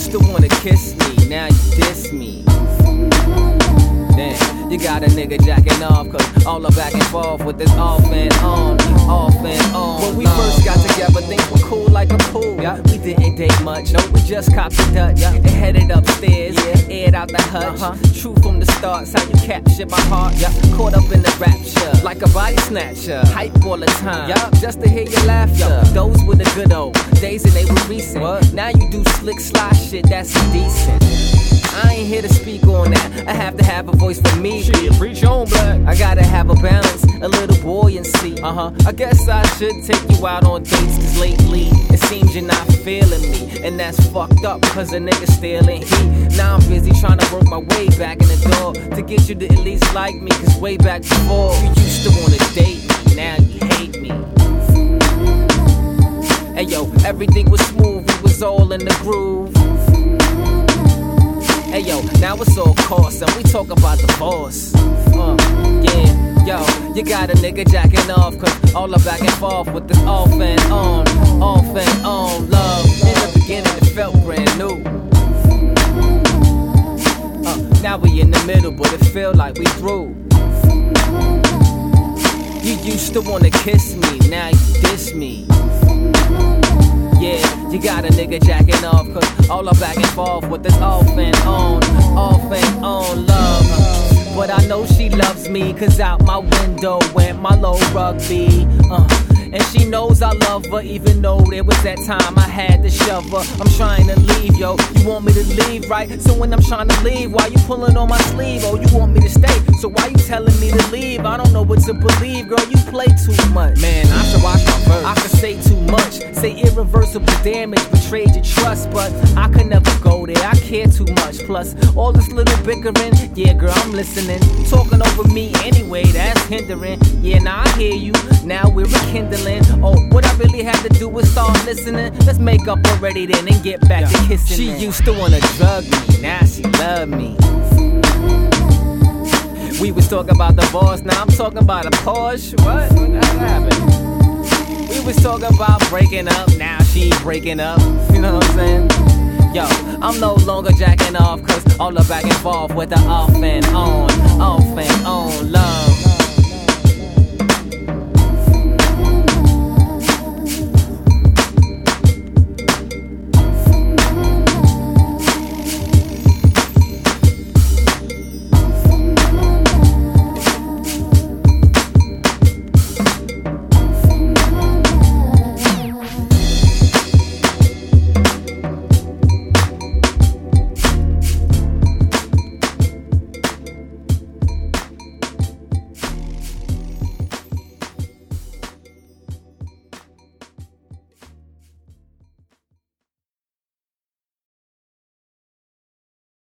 used to wanna kiss me, now you diss me. Damn, you got a nigga jacking off, cause all the back and forth with this off and on, off and on. When we first got together, things were cool like a pool. Yeah. We didn't date much, no, we just copped the Dutch. Yeah. And headed upstairs, aired out the hutch. True from the start's how you captured my heart. Yeah. Caught up in the rapture, like a body snatcher. Hype all the time, just to hear your laughter. Those were the good old days and they were recent. What? Now you do slick slide shit, that's indecent. I ain't here to speak on that. I have to have a voice for me. Shit, preach on, black. I gotta have a balance, a little buoyancy. I guess I should take you out on dates, cause lately it seems you're not feeling me. And that's fucked up, cause a nigga stealing heat. Now I'm busy trying to work my way back in the door to get you to at least like me, cause way back before you used to wanna date me, now you hate me. Hey yo, everything was smooth, we was all in the groove. Hey yo, now it's all cost and we talk about divorce. Yeah, yo, you got a nigga jacking off, cause all the back and forth with this off and on love. In the beginning it felt brand new. Now we in the middle, but it feel like we through. You used to wanna kiss me, now you diss me. Yeah, you got a nigga jacking off, cause all the back and forth with this off and on love. But I know she loves me, cause out my window went my low rugby. And she knows I love her, even though there was that time I had to shove her. I'm trying to leave, yo, you want me to leave, right? So when I'm trying to leave, why you pulling on my sleeve? Oh, you want me to stay, so why you telling me to leave? I don't know what to believe, girl, you play too much. Man, I should watch my verse. I could say too much, say irreversible damage, betrayed your trust, but I could never go there, I care too much. Plus, all this little bickering, yeah, girl, I'm listening. Talking over me anyway, that's hindering. Yeah, now I hear you, now we're rekindling. Oh, what I really had to do was start listening. Let's make up already then and get back to kissing. She used to wanna drug me, now she love me. We was talking about divorce, now I'm talking about a Porsche. What happened? We was talking about breaking up, now she breaking up. You know what I'm saying? Yo, I'm no longer jacking off, cause all the back and forth with the off and on love.